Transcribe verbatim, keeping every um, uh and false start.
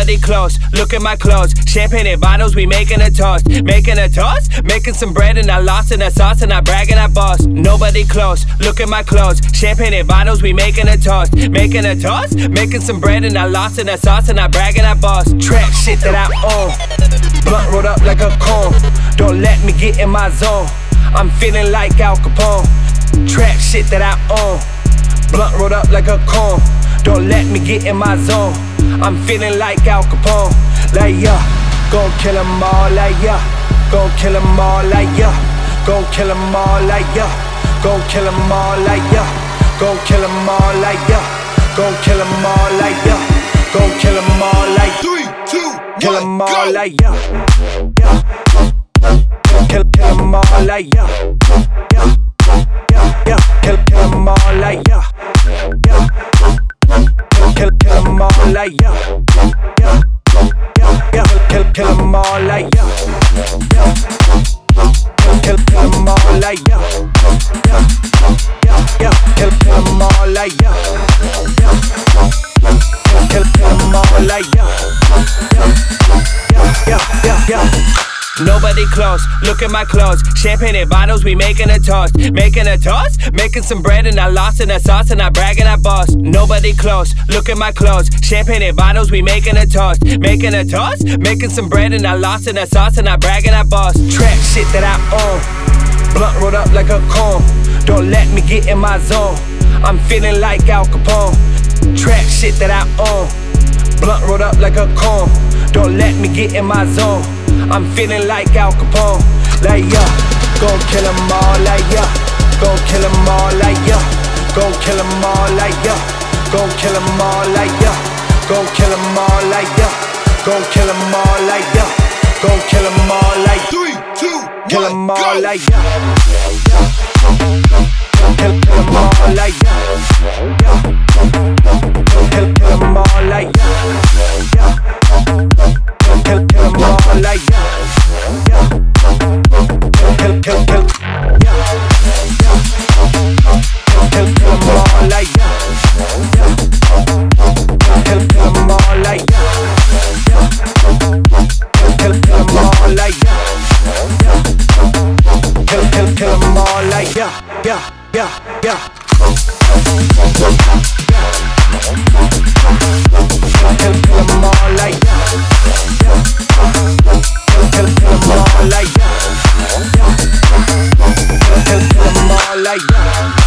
Nobody close, look at my clothes. Champagne and bottles, we making a toast. Making a toast? Making some bread and I lost in the sauce and I brag and I boss. Nobody close, look at my clothes. Champagne and bottles, we making a toast. Making a toast? Making some bread and I lost in the sauce and I brag and I boss. Trap shit that I own. Blunt rolled up like a cone. Don't let me get in my zone. I'm feeling like Al Capone. Trap shit that I own. Blunt rolled up like a cone. Don't let me get in my zone. I'm feeling like Al Capone. Like yeah, gon' kill 'em all. Like yeah, gon' kill 'em all. Like yeah, gon' kill 'em all. Like yeah, gon' kill 'em all. Like yeah, gon' kill 'em all. Like yeah, gon' kill 'em all. Like yeah, gon' kill 'em all. Like Three, two, kill 'em one, all. go. Like yeah, yeah. Kill, kill 'em all. Like yeah, yeah, yeah, yeah. Kill, kill 'em all. Like yeah, yeah. Kill, kill 'em all. Like yeah, yeah, yeah, yeah. Kill, kill 'em all. Like yeah, yeah. Kill, kill 'em all. Like yeah, yeah, yeah, yeah. Kill, kill 'em all. Like yeah, yeah. Kill, kill 'em all. Like yeah, yeah, yeah, yeah, yeah. Nobody close, look at my clothes. Champagne and bottles, we making a toast. Making a toast? Making some bread and I lost in the sauce and I brag and I boss. Nobody close, look at my clothes. Champagne and bottles, we making a toast. Making a toast? Making some bread and I lost in the sauce and I brag and I boss. Trap shit that I own. Blunt rolled up like a cone. Don't let me get in my zone. I'm feeling like Al Capone. Trap shit that I own. Blunt rolled up like a cone. Don't let me get in my zone. I'm feeling like Al Capone. Like yeah, gon' kill 'em all. Like yeah, gon' kill 'em all. Like yeah, gon' kill 'em all. Like yeah, gon' kill 'em all. Like yeah, gon' kill 'em all. Like yeah, gon' kill 'em all. Like yeah, gon' kill 'em all. Like Three, two, kill one, 'em all. go. Like yeah, yeah. Kill, kill 'em all. Like yeah, yeah. Kill, kill 'em all. Like yeah, yeah. Kill, kill 'em all. Like yeah, yeah. Kill, kill, kill, yeah, yeah. Kill, kill 'em all. Like yeah, yeah. Kill, kill 'em all. Like yeah, yeah. Kill, kill 'em all. Like yeah, yeah. Kill, kill, kill 'em all. Like yeah, yeah, yeah, yeah. Kill, kill 'em all. Like yeah, yeah. Kill, kill 'em all. Like yeah, yeah. Kill, kill 'em all. Like yeah.